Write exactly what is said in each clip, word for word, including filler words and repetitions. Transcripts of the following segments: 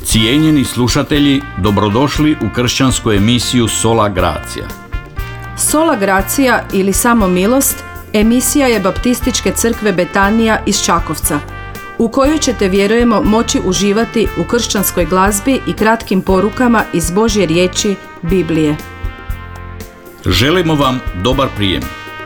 Cijenjeni slušatelji, dobrodošli u kršćansku emisiju Sola Gracia. Sola Gracia ili Samo milost emisija je Baptističke crkve Betanija iz Čakovca, u kojoj ćete, vjerujemo, moći uživati u kršćanskoj glazbi i kratkim porukama iz Božje riječi, Biblije. Želimo vam dobar prijem.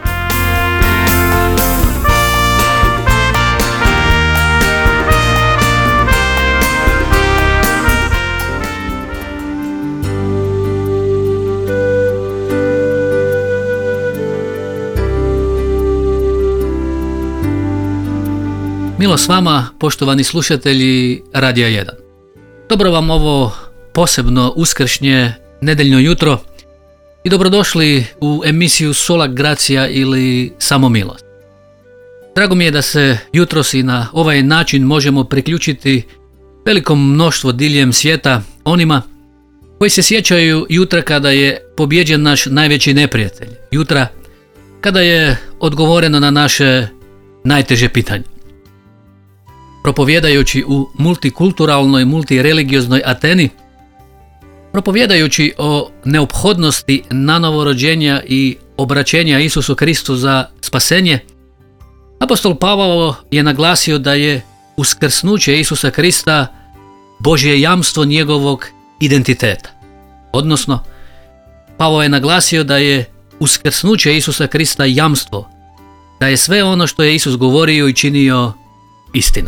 Milost s vama, poštovani slušatelji Radija jedan. Dobro vam ovo posebno uskršnje nedeljno jutro i dobrodošli u emisiju Sola Gracia ili Samo milost. Drago mi je da se jutros i na ovaj način možemo priključiti velikom mnoštvu diljem svijeta onima koji se sjećaju jutra kada je pobijeđen naš najveći neprijatelj, jutra kada je odgovoreno na naše najteže pitanje. Propovjedajući u multikulturalnoj, multireligijoznoj Ateni, propovjedajući o neophodnosti nanovorođenja i obraćenja Isusu Kristu za spasenje, apostol Pavao je naglasio da je uskrsnuće Isusa Krista Božje jamstvo njegovog identiteta. Odnosno, Pavao je naglasio da je uskrsnuće Isusa Krista jamstvo, da je sve ono što je Isus govorio i činio istina.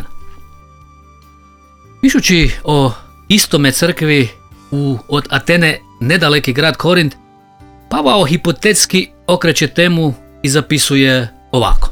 Pišući o istome crkvi u od Atene nedaleki grad Korint, Pavao hipotetski okreće temu i zapisuje ovako.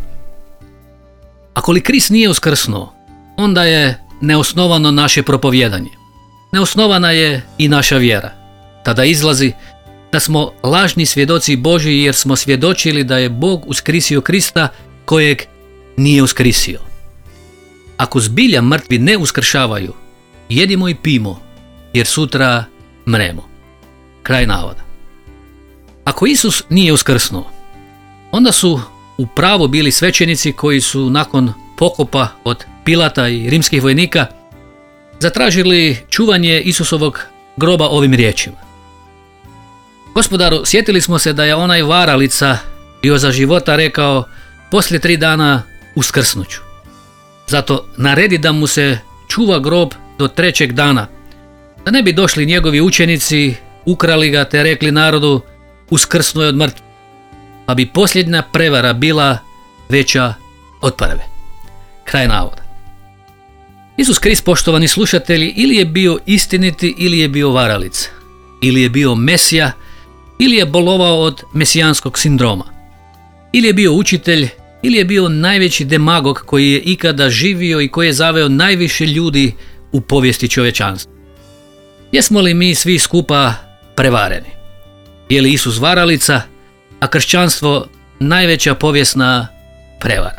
Ako li Krist nije uskrsnuo, onda je neosnovano naše propovjedanje. Neosnovana je i naša vjera. Tada izlazi da smo lažni svjedoci Božji jer smo svjedočili da je Bog uskrisio Krista kojeg nije uskrisio. Ako zbilja mrtvi ne uskršavaju, jedimo i pimo, jer sutra mremo. Kraj navoda. Ako Isus nije uskrsnuo, onda su u pravu bili svećenici koji su nakon pokopa od Pilata i rimskih vojnika zatražili čuvanje Isusovog groba ovim riječima. Gospodaru, sjetili smo se da je onaj varalica bio za života rekao, poslije tri dana uskrsnuću. Zato naredi da mu se čuva grob do trećeg dana, da ne bi došli njegovi učenici, ukrali ga te rekli narodu, uskrsnuo je od mrtvih, pa bi posljednja prevara bila veća od prve. Kraj navoda. Isus Krist, poštovani slušatelji, ili je bio istiniti ili je bio varalica, ili je bio Mesija, ili je bolovao od mesijanskog sindroma, ili je bio učitelj, ili je bio najveći demagog koji je ikada živio i koji je zaveo najviše ljudi u povijesti čovječanstva. Jesmo li mi svi skupa prevareni? Je li Isus varalica, a kršćanstvo najveća povijesna prevara?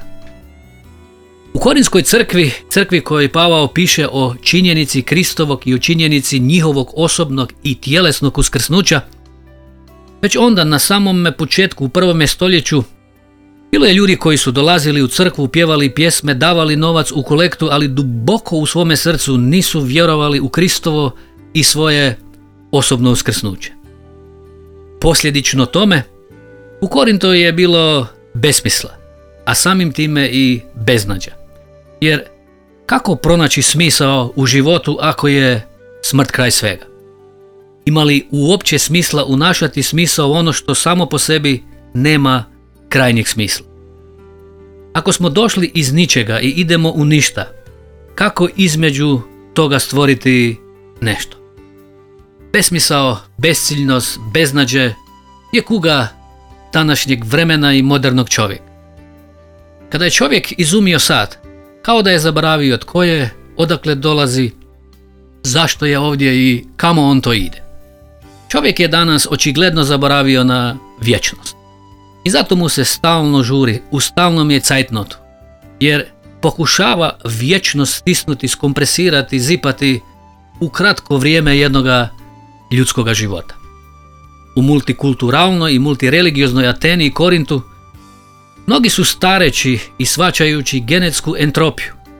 U Korinskoj crkvi, crkvi kojoj Pavao piše o činjenici Kristovog i o činjenici njihovog osobnog i tjelesnog uskrsnuća, već onda na samom početku u prvome stoljeću bilo je ljudi koji su dolazili u crkvu, pjevali pjesme, davali novac u kolektu, ali duboko u svome srcu nisu vjerovali u Kristovo i svoje osobno uskrsnuće. Posljedično tome, u Korintu je bilo besmisla, a samim time i beznađa. Jer kako pronaći smisao u životu ako je smrt kraj svega? Ima li uopće smisla unašati smisao ono što samo po sebi nema krajnjeg smisla? Ako smo došli iz ničega i idemo u ništa, kako između toga stvoriti nešto? Besmisao, besciljnost, beznađe je kuga današnjeg vremena i modernog čovjeka. Kada je čovjek izumio sad, kao da je zaboravio tko je, odakle dolazi, zašto je ovdje i kamo on to ide. Čovjek je danas očigledno zaboravio na vječnost. I zato mu se stalno žuri, u stalnom je cajtnotu, jer pokušava vječnost stisnuti, skompresirati, zipati u kratko vrijeme jednoga ljudskoga života. U multikulturalnoj i multireligioznoj Ateni i Korintu mnogi su stareći i shvaćajući genetsku entropiju,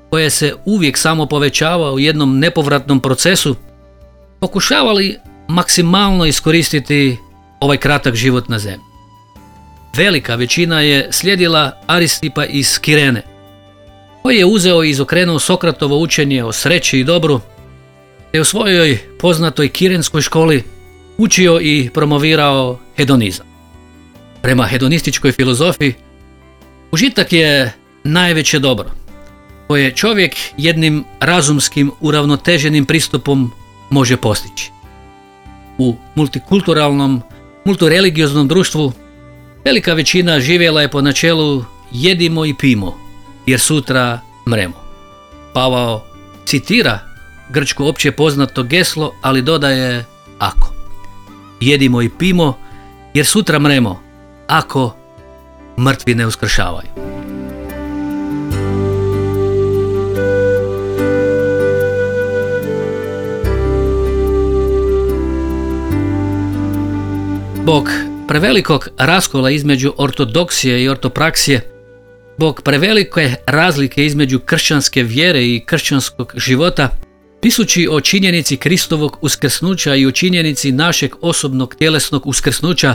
koje se uvijek samo povećava u jednom nepovratnom procesu, pokušavali maksimalno iskoristiti ovaj kratak život na zemlji. Velika većina je slijedila Aristipa iz Kirene, koji je uzeo i izokrenuo Sokratovo učenje o sreći i dobru, te u svojoj poznatoj kirenskoj školi učio i promovirao hedonizam. Prema hedonističkoj filozofiji, užitak je najveće dobro, koje čovjek jednim razumskim, uravnoteženim pristupom može postići. U multikulturalnom, multireligioznom društvu velika većina živjela je po načelu jedimo i pimo, jer sutra mremo. Pavao citira grčko opće poznato geslo, ali dodaje ako. Jedimo i pimo, jer sutra mremo, ako mrtvi ne uskršavaju. Zbog prevelikog raskola između ortodoksije i ortopraksije, zbog prevelike razlike između kršćanske vjere i kršćanskog života, pisući o činjenici Kristovog uskrsnuća i o činjenici našeg osobnog tjelesnog uskrsnuća,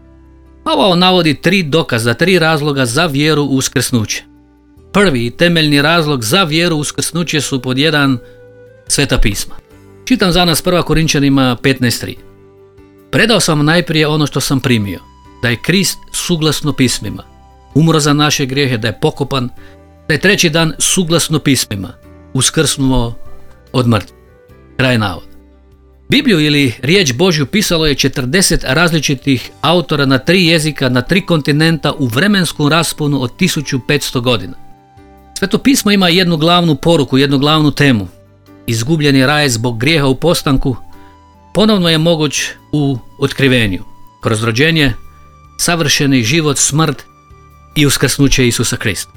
Pavao navodi tri dokaza, tri razloga za vjeru u uskrsnuće. Prvi i temeljni razlog za vjeru u uskrsnuće su pod jedan Sveta pisma. Čitam za nas prva Korinčanima petnaest tri. Predao sam najprije ono što sam primio, da je Krist suglasno pismima umro za naše grijehe, da je pokopan, da je treći dan suglasno pismima uskrsnuo od mrtvih. Kraj navoda. Bibliju ili riječ Božju pisalo je četrdeset različitih autora na tri jezika, na tri kontinenta u vremenskom rasponu od tisuću petsto godina. Sveto pismo ima jednu glavnu poruku, jednu glavnu temu. Izgubljeni raj zbog grijeha u postanku ponovno je moguć u otkrivenju, kroz rođenje, savršeni život, smrt i uskrsnuće Isusa Krista.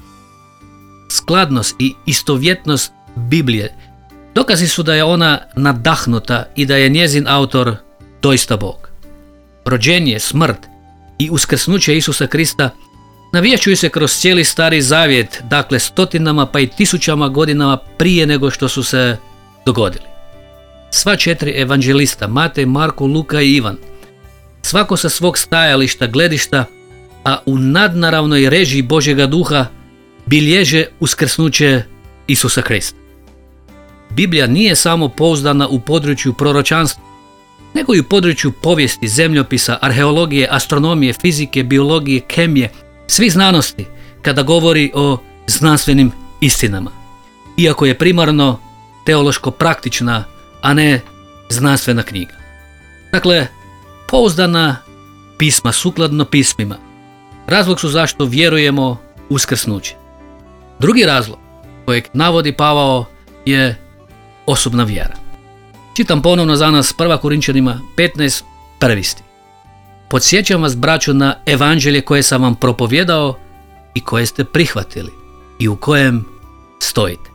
Skladnost i istovjetnost Biblije dokazi su da je ona nadahnuta i da je njezin autor doista Bog. Rođenje, smrt i uskrsnuće Isusa Krista navječuju se kroz cijeli Stari Zavjet, dakle stotinama pa i tisućama godinama prije nego što su se dogodili. Sva četiri evanđelista, Matej, Marko, Luka i Ivan, svako sa svog stajališta, gledišta, a u nadnaravnoj režiji Božjega duha, bilježe uskrsnuće Isusa Krista. Biblija nije samo pouzdana u području proročanstva, nego i u području povijesti, zemljopisa, arheologije, astronomije, fizike, biologije, kemije, svih znanosti kada govori o znanstvenim istinama. Iako je primarno teološko-praktična, a ne znanstvena knjiga. Dakle, pouzdana pisma, sukladno pismima, razlog su zašto vjerujemo u uskrsnuće. Drugi razlog kojeg navodi Pavao je osobna vjera. Čitam ponovno za nas prva Korinčanima petnaest prvi stih. Podsjećam vas, braćo, na evanđelje koje sam vam propovjedao i koje ste prihvatili i u kojem stojite.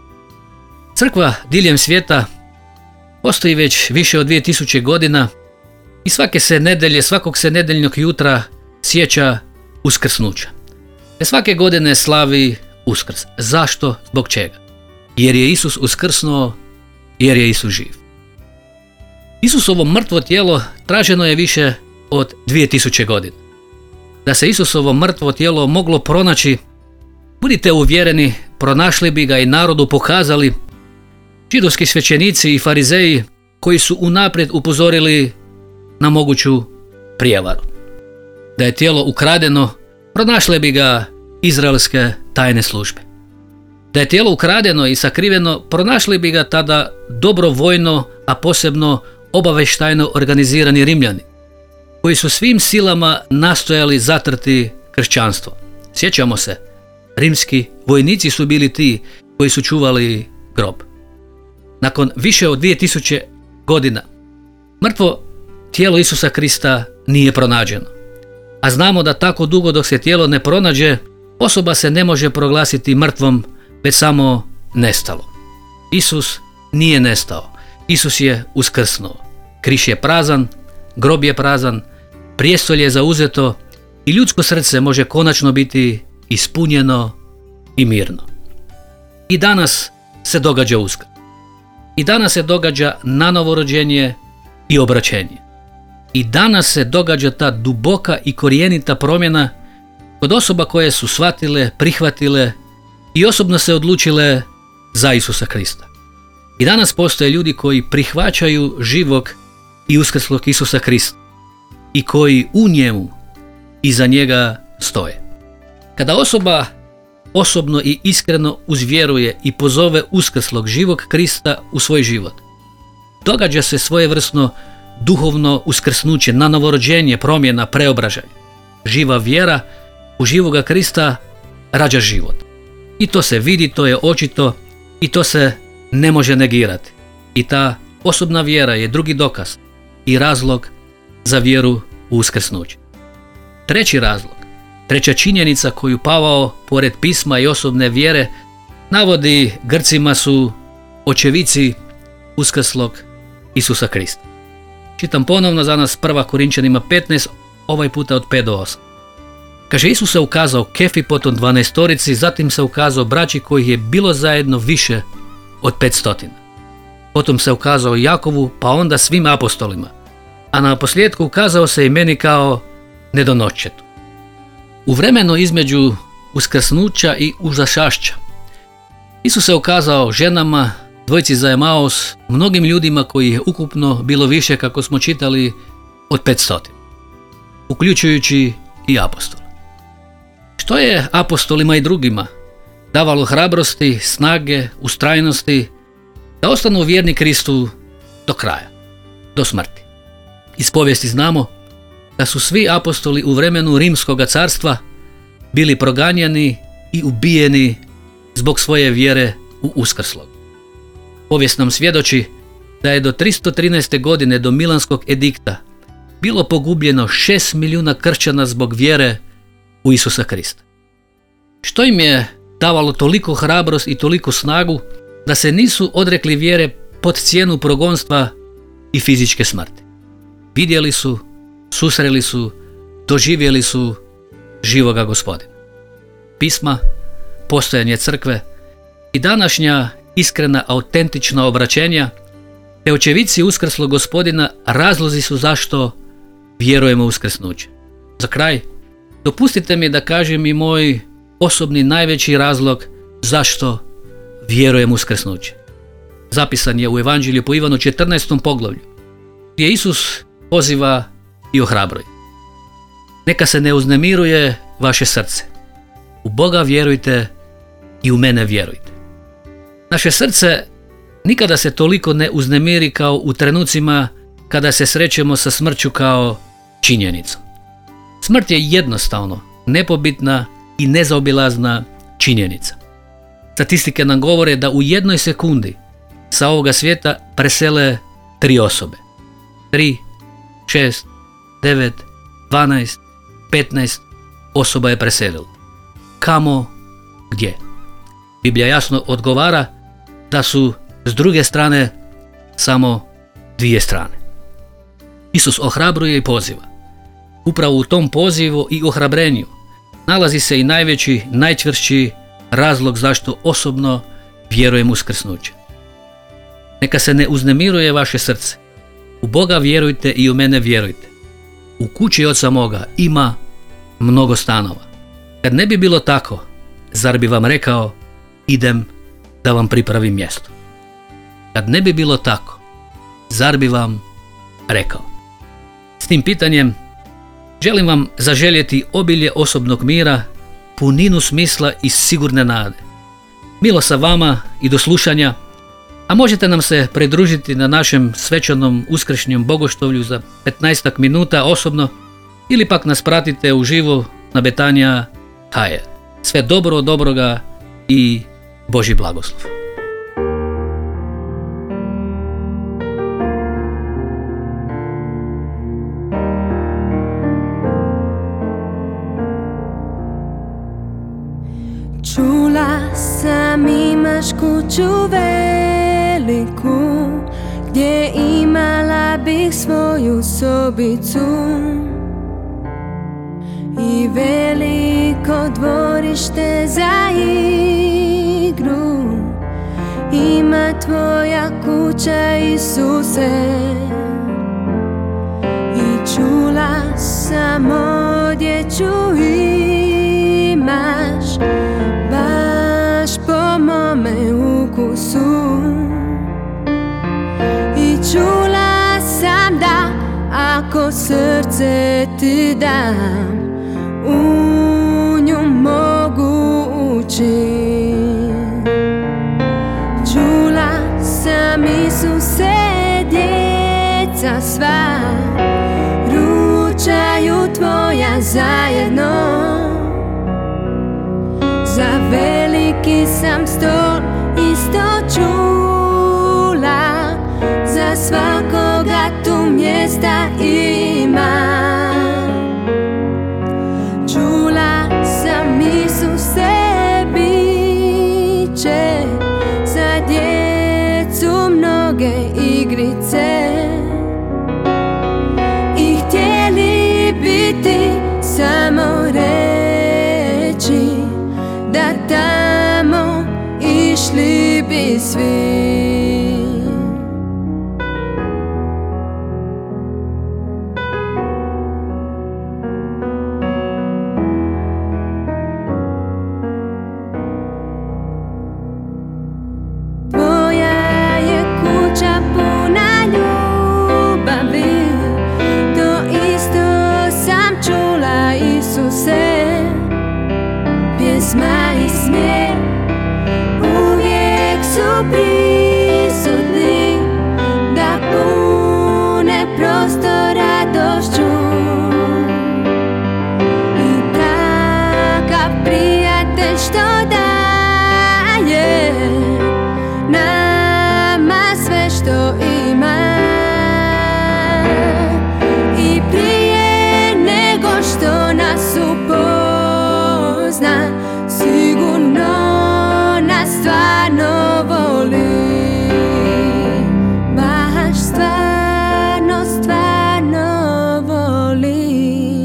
Crkva diljem svijeta postoji već više od dvije tisuće godina i svake se nedelje, svakog se nedeljnog jutra sjeća uskrsnuća. Te svake godine slavi Uskrs. Zašto? Zbog čega? Jer je Isus uskrsnuo, jer je Isus živ. Isusovo mrtvo tijelo traženo je više od dvije tisuće godina. Da se Isusovo mrtvo tijelo moglo pronaći, budite uvjereni, pronašli bi ga i narodu pokazali židovski svećenici i farizeji koji su unaprijed upozorili na moguću prijevaru. Da je tijelo ukradeno, pronašle bi ga izraelske tajne službe. Da je tijelo ukradeno i sakriveno, pronašli bi ga tada dobrovojno, a posebno obavještajno organizirani Rimljani, koji su svim silama nastojali zatrti kršćanstvo. Sjećamo se, rimski vojnici su bili ti koji su čuvali grob. Nakon više od dvije tisuće godina, mrtvo tijelo Isusa Krista nije pronađeno. A znamo da tako dugo dok se tijelo ne pronađe, osoba se ne može proglasiti mrtvom, već samo nestalo. Isus nije nestao. Isus je uskrsnuo. Križ je prazan, grob je prazan, prijestolje je zauzeto i ljudsko srce može konačno biti ispunjeno i mirno. I danas se događa Uskrs. I danas se događa nanovorođenje i obraćenje. I danas se događa ta duboka i korijenita promjena kod osoba koje su shvatile, prihvatile i osobno se odlučile za Isusa Krista. I danas postoje ljudi koji prihvaćaju živog i uskrslog Isusa Krista i koji u njemu i za njega stoje. Kada osoba osobno i iskreno uzvjeruje i pozove uskrslog živog Krista u svoj život, događa se svojevrsno duhovno uskrsnuće, nanovorođenje, promjena, preobražaj. Živa vjera u živoga Krista rađa život. I to se vidi, to je očito i to se ne može negirati. I ta osobna vjera je drugi dokaz i razlog za vjeru u uskrsnuće. Treći razlog, treća činjenica koju Pavao, pored pisma i osobne vjere, navodi Grcima su očevici uskrslog Isusa Krista. Čitam ponovno za nas prva Korinčanima petnaest, ovaj puta od pet do osam. Kaže, Isus se ukazao Kefi, potom dvanaestorici, zatim se ukazao braći kojih je bilo zajedno više od petstotina. Potom se ukazao Jakovu, pa onda svim apostolima, a na posljedku ukazao se i meni kao nedonoščetu. U vremenu između uskrsnuća i užašašća Isus se ukazao ženama, dvojci za Emaus, mnogim ljudima koji je ukupno bilo više, kako smo čitali, od petstotina, uključujući i apostola. Što je apostolima i drugima davalo hrabrosti, snage, ustrajnosti da ostanu vjerni Kristu do kraja, do smrti. Iz povijesti znamo da su svi apostoli u vremenu Rimskog carstva bili proganjani i ubijeni zbog svoje vjere u uskrslog. Povijest nam svjedoči da je do tristo trinaeste. godine, do Milanskog edikta, bilo pogubljeno šest milijuna kršćana zbog vjere u Isusa Krista. Što im je davalo toliko hrabrost i toliko snagu da se nisu odrekli vjere pod cijenu progonstva i fizičke smrti? Vidjeli su, susreli su, doživjeli su živoga Gospodina. Pisma, postojanje crkve i današnja iskrena, autentična obraćenja te očevici uskrslog Gospodina razlozi su zašto vjerujemo u uskrsnuće. Za kraj, dopustite mi da kažem i moj osobni najveći razlog zašto vjerujem u uskrsnuće. Zapisan je u Evanđelju po Ivanu četrnaestom poglavlju, gdje Isus poziva i ohrabruje. Neka se ne uznemiruje vaše srce. U Boga vjerujte i u mene vjerujte. Naše srce nikada se toliko ne uznemiri kao u trenucima kada se srećemo sa smrću kao činjenicom. Smrt je jednostavno, nepobitna i nezaobilazna činjenica. Statistike nam govore da u jednoj sekundi sa ovoga svijeta presele tri osobe. Tri, šest, devet, dvanaest, petnaest osoba je preselilo. Kamo, gdje? Biblija jasno odgovara da su s druge strane samo dvije strane. Isus ohrabruje i poziva. Upravo u tom pozivu i ohrabrenju nalazi se i najveći, najčvršći razlog zašto osobno vjerujem u uskrsnuće. Neka se ne uznemiruje vaše srce. U Boga vjerujte i u mene vjerujte. U kući Oca moga ima mnogo stanova. Kad ne bi bilo tako, zar bi vam rekao, idem da vam pripravim mjesto? Kad ne bi bilo tako, zar bi vam rekao? S tim pitanjem želim vam zaželjeti obilje osobnog mira, puninu smisla i sigurne nade. Milo sa vama i do slušanja, a možete nam se pridružiti na našem svečanom uskršnjem bogoštovlju za petnaestak minuta osobno ili pak nas pratite uživo na Betania ha er. Sve dobro od dobroga i Božji blagoslov. Čula sam imaš kuću veliku, gdje imala bih svoju sobicu i veliko dvorište za igru. ima tvoja kuća, Isuse. I čula sam odjeću imaš, baš po mome ukusu. I čula sam da ako srce ti dam, u nju mogu ući. Čula sam, Isuse, djeca sva ručaju tvoja zajedno. Za veliki sam stol isto čula, za svakoga tu mjesta ima. Čula sam, Isuse, biće za djecu mnoge igrice. I htjeli bi ti samo reći da tamo išli bi svi. Pjesma i smijeh uvijek su prisutni, da pune prostor radošću. I takav prijatelj što daje nama sve što ima. I prije nego što nas upozna, sigurno nas stvarno voli. Baš stvarno, stvarno voli.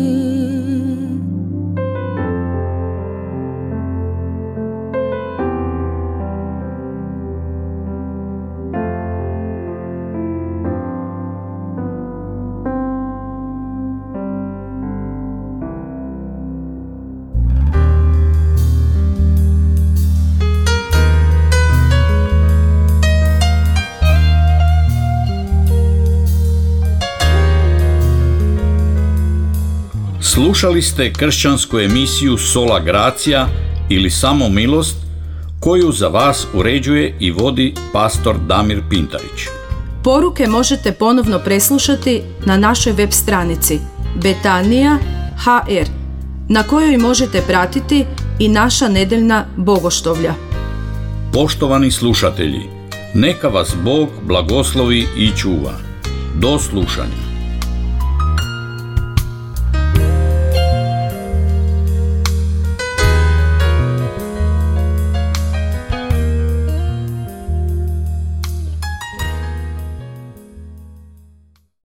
Slušali ste kršćansku emisiju Sola Gracia ili Samo milost, koju za vas uređuje i vodi pastor Damir Pintarić. Poruke možete ponovno preslušati na našoj web stranici Betanija ha er, na kojoj možete pratiti i naša nedeljna bogoštovlja. Poštovani slušatelji, neka vas Bog blagoslovi i čuva. Do slušanja.